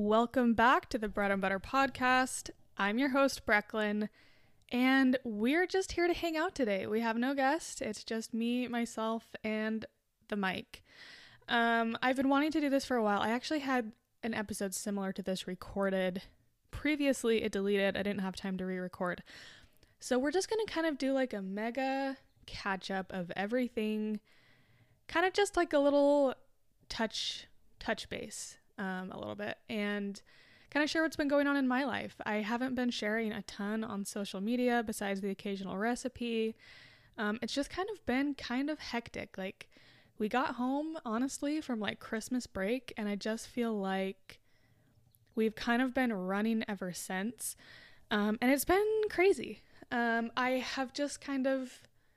Welcome back to the Bread and Butter Podcast. I'm your host, Brecklin, and we're just here to hang out today. We have no guest. It's just me, myself, and the mic. I've been wanting to do this for a while. I actually had an episode similar to this recorded. Previously, it deleted. I didn't have time to re-record. So we're just going to kind of do like a mega catch-up of everything. Kind of just like a little touch base. A little bit and kind of share what's been going on in my life. I haven't been sharing a ton on social media besides the occasional recipe. It's just kind of been kind of hectic. Like we got home honestly from like Christmas break and I just feel like we've kind of been running ever since. And it's been crazy. I have just kind of,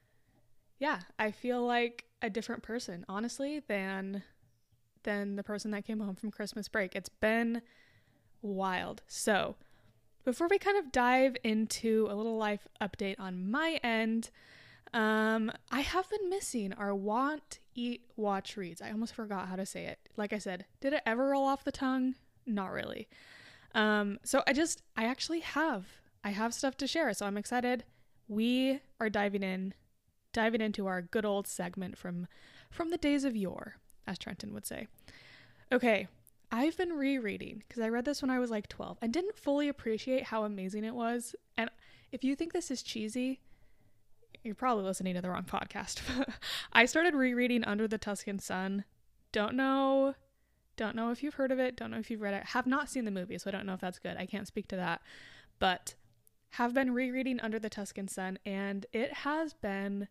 I feel like a different person honestly than the person that came home from Christmas break. It's been wild. So before we kind of dive into a little life update on my end, I have been missing our want, eat, watch, reads. I almost forgot how to say it. Like I said, did it ever roll off the tongue? Not really. So I actually have stuff to share. So I'm excited. We are diving into our good old segment from the days of yore, as Trenton would say. Okay, I've been rereading because I read this when I was like 12 and didn't fully appreciate how amazing it was. And if you think this is cheesy, you're probably listening to the wrong podcast. I started rereading Under the Tuscan Sun. Don't know if you've heard of it. Don't know if you've read it. Have not seen the movie, so I don't know if that's good. I can't speak to that. But have been rereading Under the Tuscan Sun, and it has been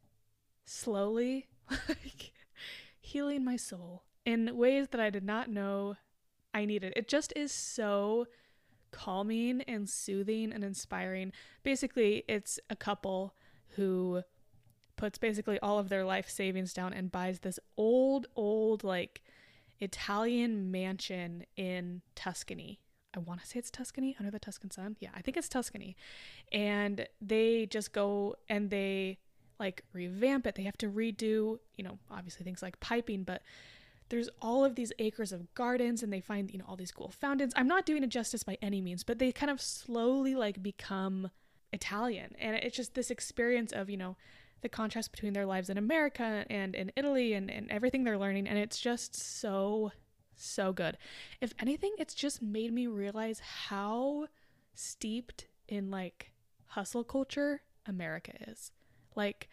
slowly like healing my soul in ways that I did not know I needed. It just is so calming and soothing and inspiring. Basically, it's a couple who puts basically all of their life savings down and buys this old like Italian mansion in Tuscany. I want to say it's Tuscany, Under the Tuscan Sun. Yeah, I think it's Tuscany. And they just go and they like revamp it. They have to redo, obviously things like piping, but there's all of these acres of gardens and they find, all these cool fountains. I'm not doing it justice by any means, but they kind of slowly like become Italian. And it's just this experience of, the contrast between their lives in America and in Italy and everything they're learning. And it's just so good. If anything, it's just made me realize how steeped in like hustle culture America is. Like,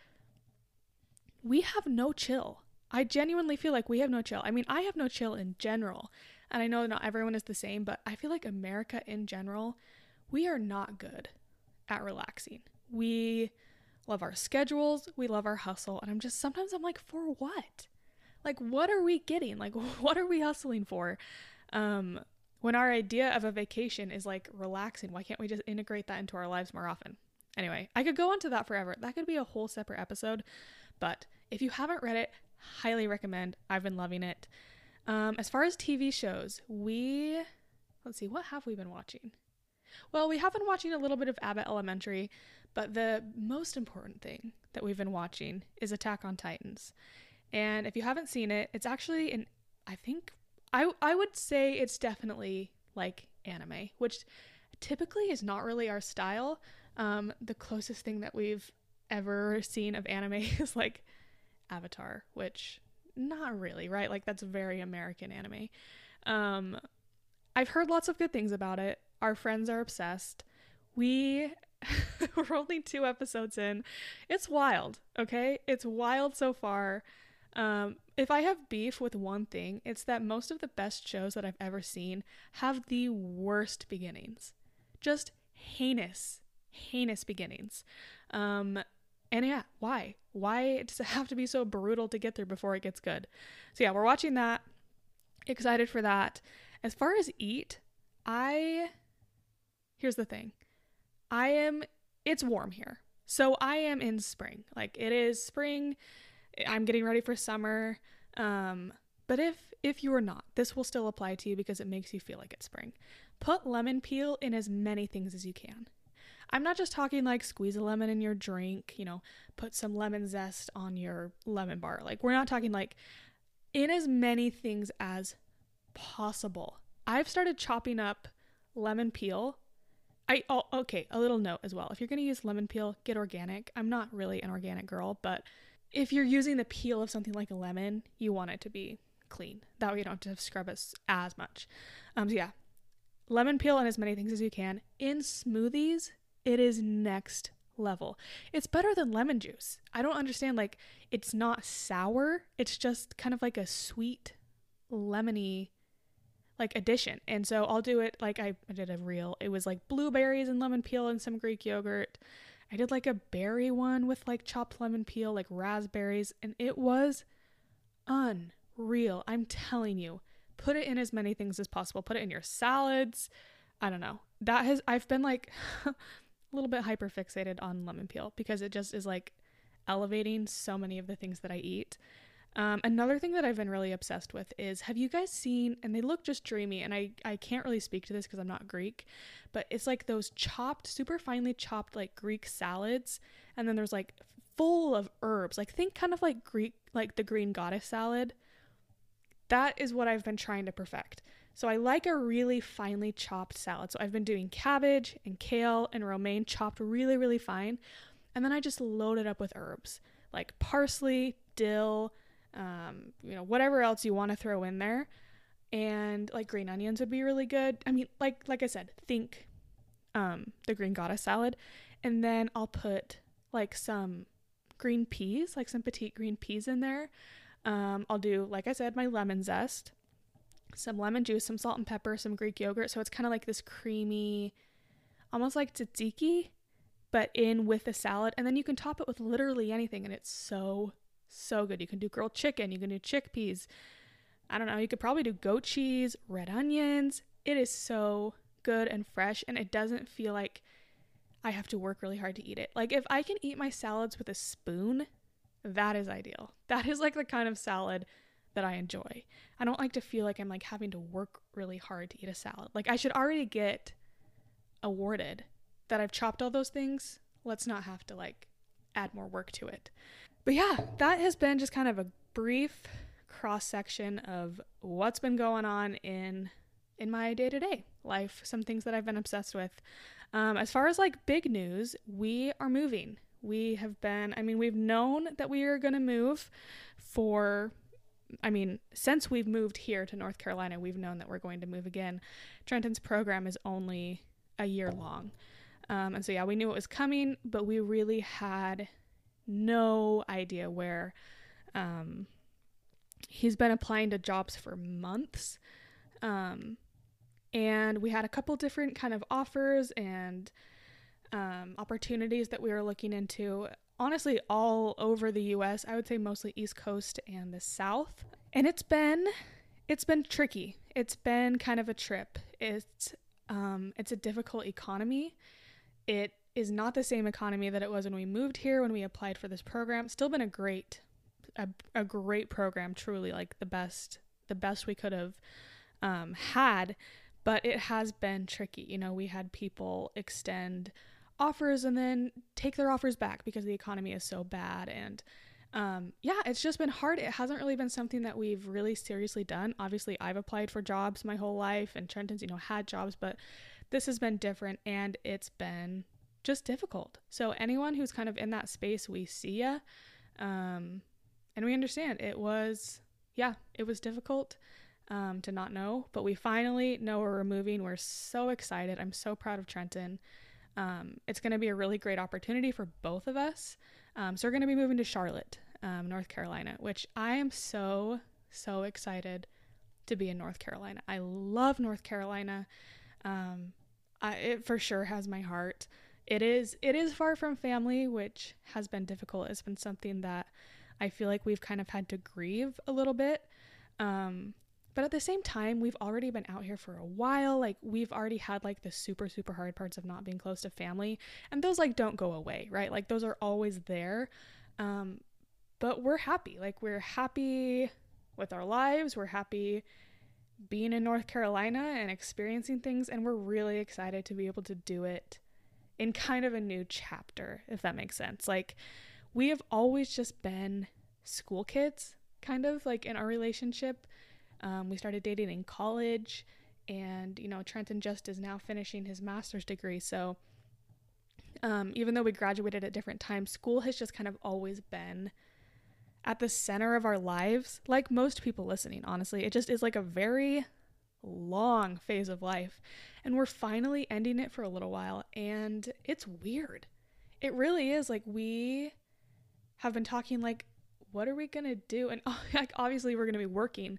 we have no chill. I genuinely feel like we have no chill. I mean, I have no chill in general. And I know not everyone is the same, but I feel like America in general, we are not good at relaxing. We love our schedules. We love our hustle. And sometimes I'm like, for what? Like, what are we getting? Like, what are we hustling for? When our idea of a vacation is like relaxing, why can't we just integrate that into our lives more often? Anyway, I could go on to that forever. That could be a whole separate episode. But if you haven't read it, highly recommend. I've been loving it. As far as TV shows, let's see, what have we been watching? Well, we have been watching a little bit of Abbott Elementary, but the most important thing that we've been watching is Attack on Titans. And if you haven't seen it, it's actually I would say it's definitely like anime, which typically is not really our style. The closest thing that we've ever seen of anime is like Avatar, which not really, right? Like that's very American anime. I've heard lots of good things about it. Our friends are obsessed. We're only 2 episodes in. It's wild, okay? It's wild so far. If I have beef with one thing, it's that most of the best shows that I've ever seen have the worst beginnings. Just heinous beginnings. And yeah, why? Why does it have to be so brutal to get through before it gets good? So yeah, we're watching that. Excited for that. As far as eat, here's the thing. It's warm here. So I am in spring. Like it is spring. I'm getting ready for summer. But if you are not, this will still apply to you because it makes you feel like it's spring. Put lemon peel in as many things as you can. I'm not just talking like squeeze a lemon in your drink, put some lemon zest on your lemon bar. Like we're not talking like in as many things as possible. I've started chopping up lemon peel. Okay, a little note as well. If you're going to use lemon peel, get organic. I'm not really an organic girl, but if you're using the peel of something like a lemon, you want it to be clean. That way you don't have to scrub it as much. So yeah, lemon peel and as many things as you can. In smoothies, it is next level. It's better than lemon juice. I don't understand, like, it's not sour. It's just kind of like a sweet, lemony, like, addition. And so I'll do it, like, I did a reel. It was like blueberries and lemon peel and some Greek yogurt. I did like a berry one with like chopped lemon peel, like raspberries, and it was unreal. I'm telling you, put it in as many things as possible. Put it in your salads. I don't know. I've been like a little bit hyper fixated on lemon peel because it just is like elevating so many of the things that I eat. Another thing that I've been really obsessed with is, have you guys seen, and they look just dreamy, and I can't really speak to this because I'm not Greek, but it's like those chopped, super finely chopped, like Greek salads, and then there's like full of herbs, like think kind of like Greek, like the green goddess salad. That is what I've been trying to perfect. So I like a really finely chopped salad. So I've been doing cabbage and kale and romaine chopped really, really fine, and then I just load it up with herbs like parsley, dill, whatever else you want to throw in there. And like green onions would be really good. I mean, like I said, think the green goddess salad. And then I'll put like some green peas, like some petite green peas in there. I'll do, like I said, my lemon zest, some lemon juice, some salt and pepper, some Greek yogurt. So it's kind of like this creamy, almost like tzatziki, but in with the salad. And then you can top it with literally anything, and it's so good. You can do grilled chicken, you can do chickpeas, I don't know, you could probably do goat cheese, red onions. It is so good and fresh, and it doesn't feel like I have to work really hard to eat it. Like, if I can eat my salads with a spoon, that is ideal. That is like the kind of salad that I enjoy. I don't like to feel like I'm like having to work really hard to eat a salad. Like, I should already get awarded that I've chopped all those things. Let's not have to like add more work to it. But yeah, that has been just kind of a brief cross section of what's been going on in my day-to-day life, some things that I've been obsessed with. As far as like big news, we are moving. We've known that we are going to move since we've moved here to North Carolina, we've known that we're going to move again. Trenton's program is only a year long. And so yeah, we knew it was coming, but we really had no idea where. He's been applying to jobs for months, and we had a couple different kind of offers and opportunities that we were looking into, honestly all over the US. I would say mostly East Coast and the South, and it's been tricky. It's been kind of a trip. It's a difficult economy. It is not the same economy that it was when we moved here, when we applied for this program. Still been a great program, truly, like the best we could have had, but it has been tricky. You know, we had people extend offers and then take their offers back because the economy is so bad. And it's just been hard. It hasn't really been something that we've really seriously done. Obviously, I've applied for jobs my whole life, and Trenton's, had jobs, but this has been different, and it's been just difficult. So anyone who's kind of in that space, we see ya. And we understand it was difficult to not know, but we finally know we're moving. We're so excited. I'm so proud of Trenton. It's going to be a really great opportunity for both of us. So we're going to be moving to Charlotte, North Carolina, which I am so excited to be in North Carolina. I love North Carolina. It for sure has my heart. It is far from family, which has been difficult. It's been something that I feel like we've kind of had to grieve a little bit. But at the same time, we've already been out here for a while. Like, we've already had like the super, super hard parts of not being close to family. And those like don't go away, right? Like, those are always there. But we're happy. Like, we're happy with our lives. We're happy being in North Carolina and experiencing things. And we're really excited to be able to do it in kind of a new chapter, if that makes sense. Like, we have always just been school kids, kind of like in our relationship. We started dating in college, And, Trenton just is now finishing his master's degree. So even though we graduated at different times, school has just kind of always been at the center of our lives. Like most people listening, honestly, it just is like a very long phase of life. And we're finally ending it for a little while. And it's weird. It really is. Like, we have been talking, like, what are we going to do? And like, obviously we're going to be working.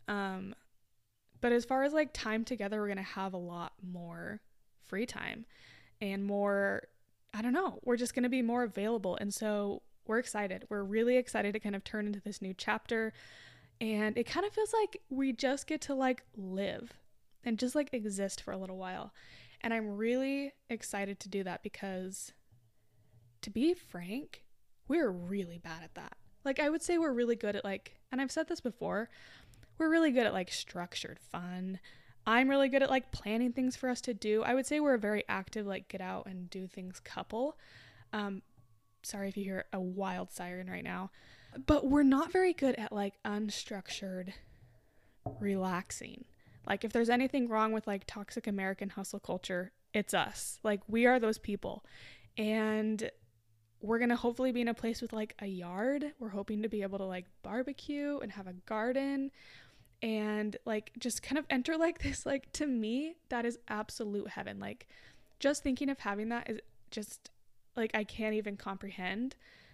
But as far as like time together, we're going to have a lot more free time and more, I don't know, we're just going to be more available. And so we're excited. We're really excited to kind of turn into this new chapter. And it kind of feels like we just get to like live and just like exist for a little while. And I'm really excited to do that because, to be frank, we're really bad at that. Like, I would say we're really good at like, and I've said this before, we're really good at like structured fun. I'm really good at like planning things for us to do. I would say we're a very active, like, get out and do things couple. Sorry if you hear a wild siren right now. But we're not very good at like unstructured relaxing. Like, if there's anything wrong with like toxic American hustle culture, it's us. Like, we are those people. And we're going to hopefully be in a place with like a yard. We're hoping to be able to like barbecue and have a garden and like just kind of enter like this, like, to me, that is absolute heaven. Like, just thinking of having that is just like, I can't even comprehend,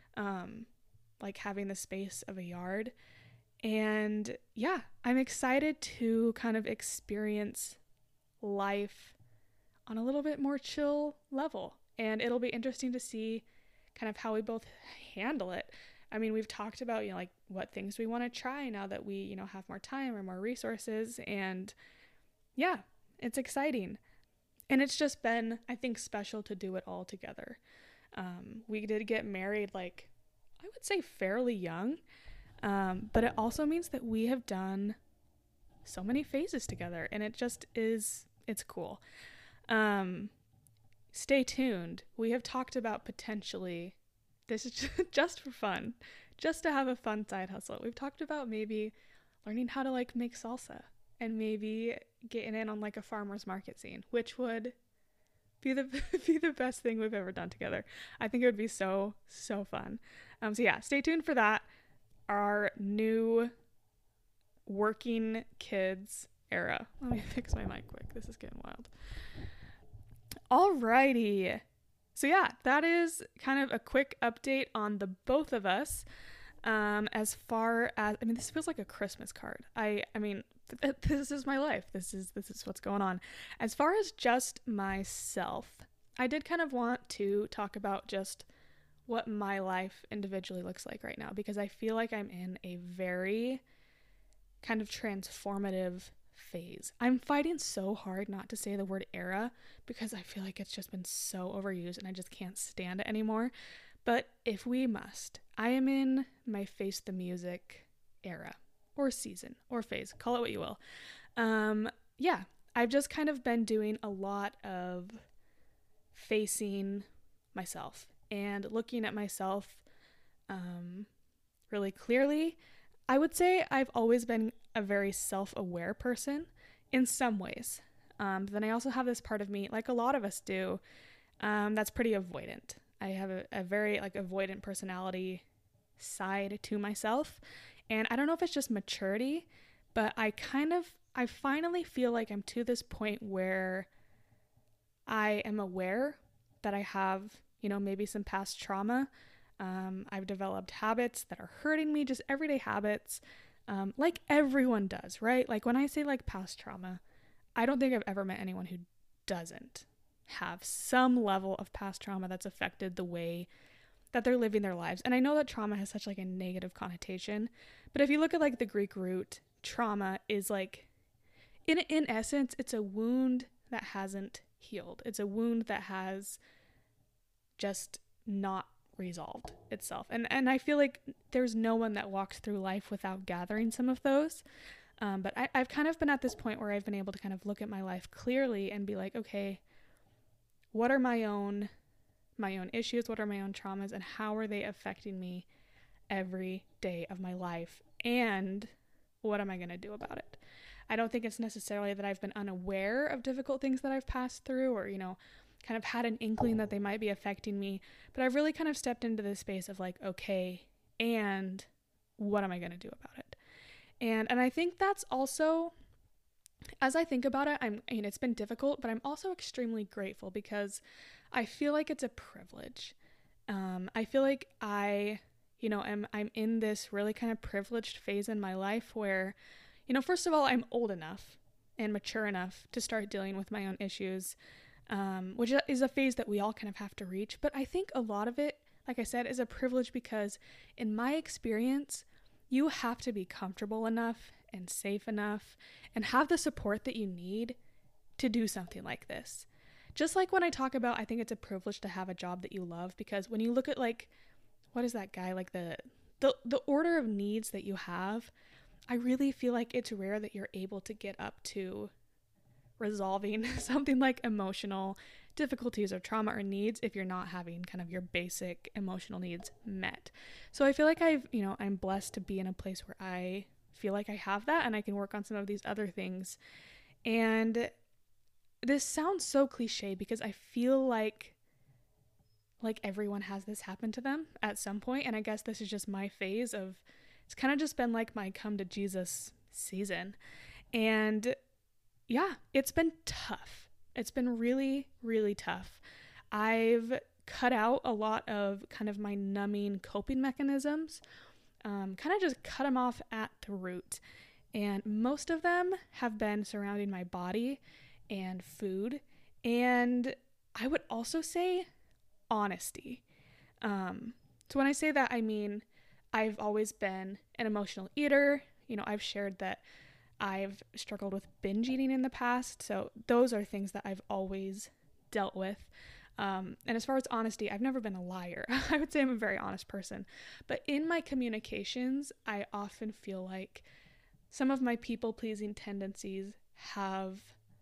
like having the space of a yard. And yeah, I'm excited to kind of experience life on a little bit more chill level. And it'll be interesting to see kind of how we both handle it. I mean, we've talked about, like, what things we want to try now that we, have more time or more resources. And yeah, it's exciting. And it's just been, I think, special to do it all together. We did get married, like, I would say fairly young. But it also means that we have done so many phases together. And it just is, it's cool. Stay tuned. We have talked about potentially, this is just for fun, just to have a fun side hustle. We've talked about maybe learning how to like make salsa and maybe getting in on like a farmer's market scene, which would be the best thing we've ever done together. I think it would be so fun. So yeah, stay tuned for that. Our new working kids era. Let me fix my mic quick. This is getting wild. Alrighty. So yeah, that is kind of a quick update on the both of us. As far as, I mean, this feels like a Christmas card. I mean, this is my life. This is what's going on. As far as just myself, I did kind of want to talk about just what my life individually looks like right now, because I feel like I'm in a very kind of transformative phase. I'm fighting so hard not to say the word era because I feel like it's just been so overused and I just can't stand it anymore. But if we must, I am in my face the music era or season or phase, call it what you will. Yeah, I've just kind of been doing a lot of facing myself and looking at myself really clearly. I would say I've always been a very self-aware person in some ways. But then I also have this part of me, like a lot of us do, that's pretty avoidant. I have a very like avoidant personality side to myself. And I don't know if it's just maturity, but I finally feel like I'm to this point where I am aware that I have, maybe some past trauma. I've developed habits that are hurting me, just everyday habits, like everyone does, right? Like when I say like past trauma, I don't think I've ever met anyone who doesn't have some level of past trauma that's affected the way that they're living their lives. And I know that trauma has such like a negative connotation, but if you look at like the Greek root, trauma is like, in essence, it's a wound that hasn't healed. It's a wound that has just not resolved itself. And I feel like there's no one that walks through life without gathering some of those. But I've kind of been at this point where I've been able to kind of look at my life clearly and be like, okay, what are my own issues? What are my own traumas? And how are they affecting me every day of my life? And what am I going to do about it? I don't think it's necessarily that I've been unaware of difficult things that I've passed through, or, kind of had an inkling that they might be affecting me, but I've really kind of stepped into this space of like, okay, and what am I going to do about it? And I think that's also, as I think about it, it's been difficult, but I'm also extremely grateful because I feel like it's a privilege. I feel like I'm in this really kind of privileged phase in my life where, first of all, I'm old enough and mature enough to start dealing with my own issues, which is a phase that we all kind of have to reach. But I think a lot of it, like I said, is a privilege because in my experience, you have to be comfortable enough and safe enough and have the support that you need to do something like this. Just like when I talk about, I think it's a privilege to have a job that you love, because when you look at like, what is that guy, like the order of needs that you have, I really feel like it's rare that you're able to get up to resolving something like emotional difficulties or trauma or needs if you're not having kind of your basic emotional needs met. So I feel like I'm blessed to be in a place where I feel like I have that and I can work on some of these other things. And this sounds so cliche because I feel like everyone has this happen to them at some point, and I guess this is just my phase of, it's kind of just been like my come to Jesus season. And yeah, it's been tough. It's been really, really tough. I've cut out a lot of kind of my numbing coping mechanisms, kind of just cut them off at the root. And most of them have been surrounding my body and food. And I would also say honesty. So when I say that, I mean, I've always been an emotional eater. I've shared that I've struggled with binge eating in the past. So those are things that I've always dealt with. And as far as honesty, I've never been a liar. I would say I'm a very honest person. But in my communications, I often feel like some of my people-pleasing tendencies have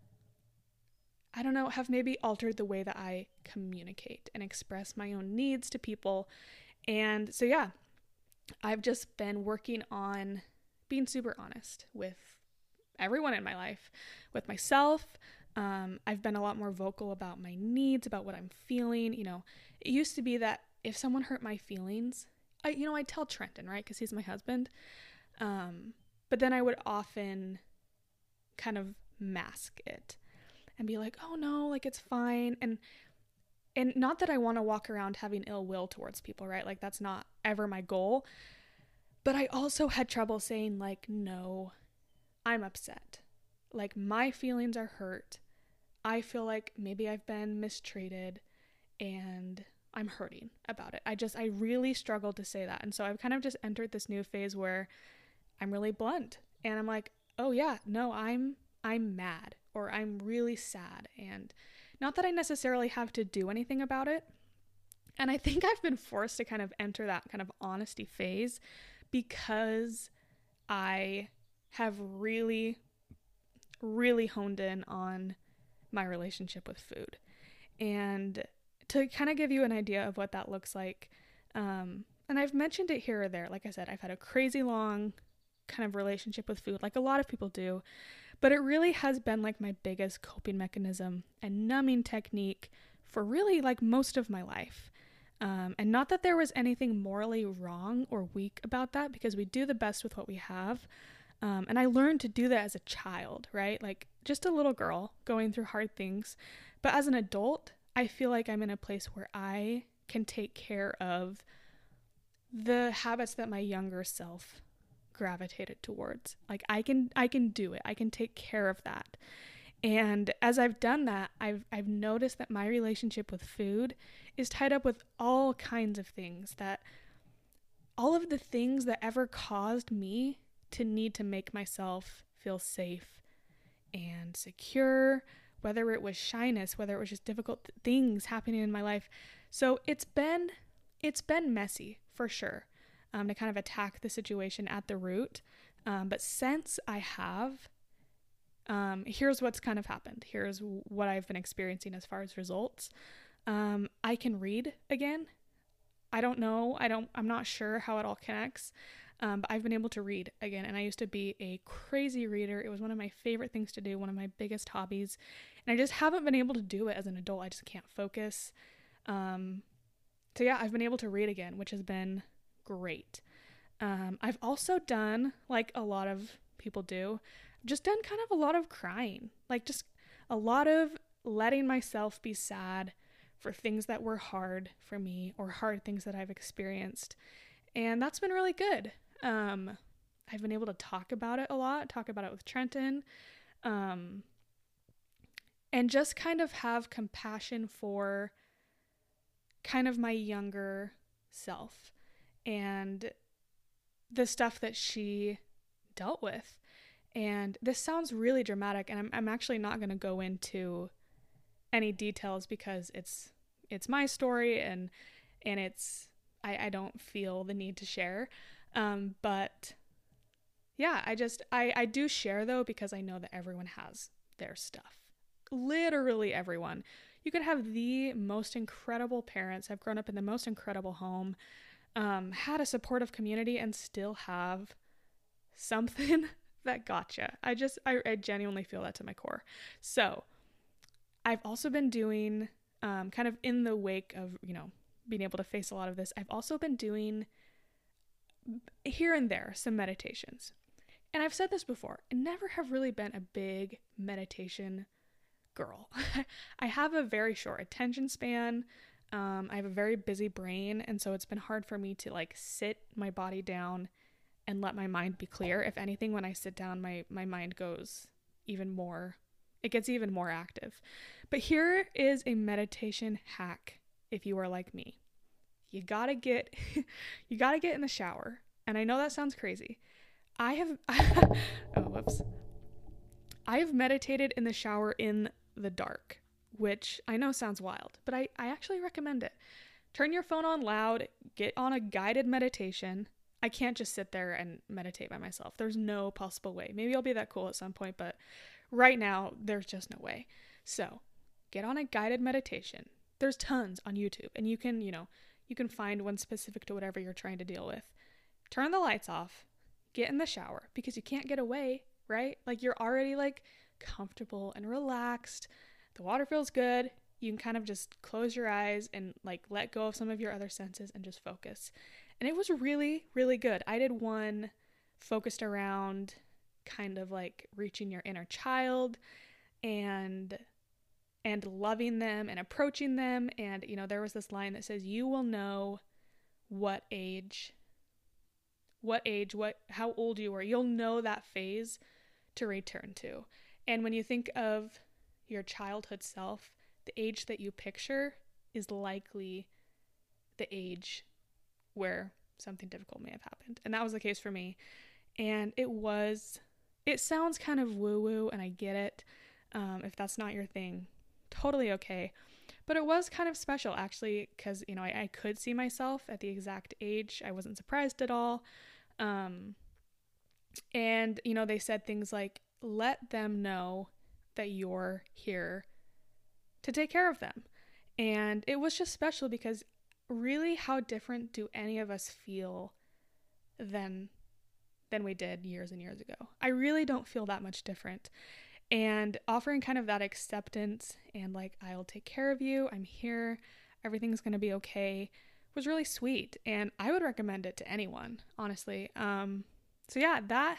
maybe altered the way that I communicate and express my own needs to people. And so, yeah, I've just been working on being super honest with everyone in my life, with myself. I've been a lot more vocal about my needs, about what I'm feeling. It used to be that if someone hurt my feelings, I'd tell Trenton, right? Because he's my husband. But then I would often kind of mask it and be like, oh no, like it's fine. And not that I want to walk around having ill will towards people, right? Like that's not ever my goal. But I also had trouble saying like, no, I'm upset. Like my feelings are hurt. I feel like maybe I've been mistreated and I'm hurting about it. I really struggled to say that. And so I've kind of just entered this new phase where I'm really blunt and I'm like, oh yeah, no, I'm mad or I'm really sad. And not that I necessarily have to do anything about it. And I think I've been forced to kind of enter that kind of honesty phase because I have really, really honed in on my relationship with food. And to kind of give you an idea of what that looks like, and I've mentioned it here or there, like I said, I've had a crazy long kind of relationship with food, like a lot of people do, but it really has been like my biggest coping mechanism and numbing technique for really like most of my life. And not that there was anything morally wrong or weak about that, because we do the best with what we have. And I learned to do that as a child, right? Like just a little girl going through hard things. But as an adult, I feel like I'm in a place where I can take care of the habits that my younger self gravitated towards. Like I can do it. I can take care of that. And as I've done that, I've noticed that my relationship with food is tied up with all kinds of things, that all of the things that ever caused me to need to make myself feel safe and secure, whether it was shyness, whether it was just difficult things happening in my life. So it's been messy for sure, to kind of attack the situation at the root. But since I have, here's what's kind of happened. Here's what I've been experiencing as far as results. I can read again. I don't know. I'm not sure how it all connects. But I've been able to read again, and I used to be a crazy reader. It was one of my favorite things to do, one of my biggest hobbies, and I just haven't been able to do it as an adult. I just can't focus. So yeah, I've been able to read again, which has been great. I've also done, like a lot of people do, just done kind of a lot of crying, like just a lot of letting myself be sad for things that were hard for me or hard things that I've experienced. And that's been really good. I've been able to talk about it a lot, talk about it with Trenton, and just kind of have compassion for kind of my younger self and the stuff that she dealt with. And this sounds really dramatic, and I'm actually not going to go into any details because it's my story, and it's I don't feel the need to share. But yeah, I do share though, because I know that everyone has their stuff. Literally everyone. You could have the most incredible parents, have grown up in the most incredible home, had a supportive community, and still have something that gotcha. I genuinely feel that to my core. So I've also been doing, kind of in the wake of, being able to face a lot of this, I've also been doing here and there some meditations. And I've said this before, I never have really been a big meditation girl. I have a very short attention span. I have a very busy brain, and so it's been hard for me to like sit my body down and let my mind be clear. If anything, when I sit down, my mind goes it gets even more active. But here is a meditation hack if you are like me. You gotta get in the shower. And I know that sounds crazy. I have meditated in the shower in the dark, which I know sounds wild, but I actually recommend it. Turn your phone on loud, get on a guided meditation. I can't just sit there and meditate by myself. There's no possible way. Maybe I'll be that cool at some point, but right now there's just no way. So get on a guided meditation. There's tons on YouTube, and you can find one specific to whatever you're trying to deal with. Turn the lights off, get in the shower, because you can't get away, right? Like, you're already like comfortable and relaxed. The water feels good. You can kind of just close your eyes and like let go of some of your other senses and just focus. And it was really, really good. I did one focused around kind of like reaching your inner child and loving them and approaching them. And, there was this line that says, you will know how old you were. You'll know that phase to return to. And when you think of your childhood self, the age that you picture is likely the age where something difficult may have happened. And that was the case for me. And it sounds kind of woo-woo, and I get it. If that's not your thing, totally okay. But it was kind of special, actually, because, I could see myself at the exact age. I wasn't surprised at all. And, they said things like, let them know that you're here to take care of them. And it was just special because really, how different do any of us feel than we did years and years ago? I really don't feel that much different. And offering kind of that acceptance and like, I'll take care of you, I'm here, everything's going to be okay, was really sweet. And I would recommend it to anyone, honestly. So yeah, that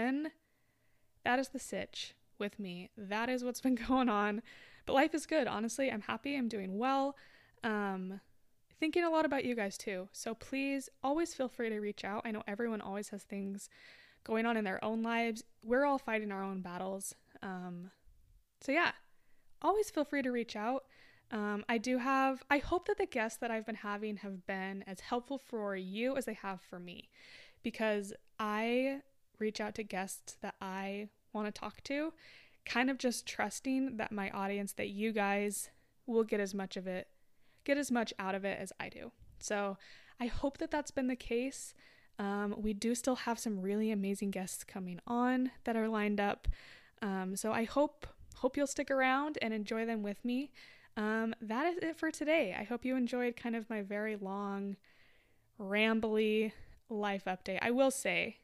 is the sitch with me. That is what's been going on. But life is good, honestly. I'm happy. I'm doing well. Thinking a lot about you guys too. So please always feel free to reach out. I know everyone always has things going on in their own lives. We're all fighting our own battles. So yeah, always feel free to reach out. I hope that the guests that I've been having have been as helpful for you as they have for me, because I reach out to guests that I want to talk to, kind of just trusting that my audience, that you guys will get as much out of it as I do. So I hope that that's been the case. We do still have some really amazing guests coming on that are lined up. So I hope you'll stick around and enjoy them with me. That is it for today. I hope you enjoyed kind of my very long, rambly, life update. I will say,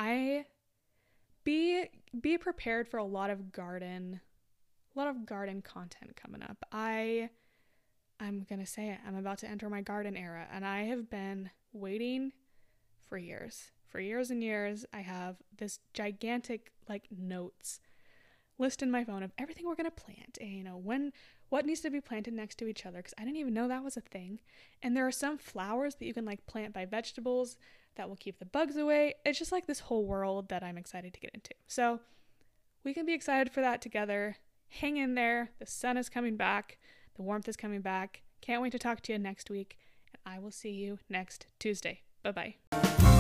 be prepared for a lot of garden content coming up. I'm going to say it. I'm about to enter my garden era, and I have been waiting for years. For years and years, I have this gigantic notes list in my phone of everything we're going to plant and, what needs to be planted next to each other, because I didn't even know that was a thing. And there are some flowers that you can plant by vegetables that will keep the bugs away. It's just this whole world that I'm excited to get into. So we can be excited for that together. Hang in there. The sun is coming back. The warmth is coming back. Can't wait to talk to you next week. And I will see you next Tuesday. Bye-bye.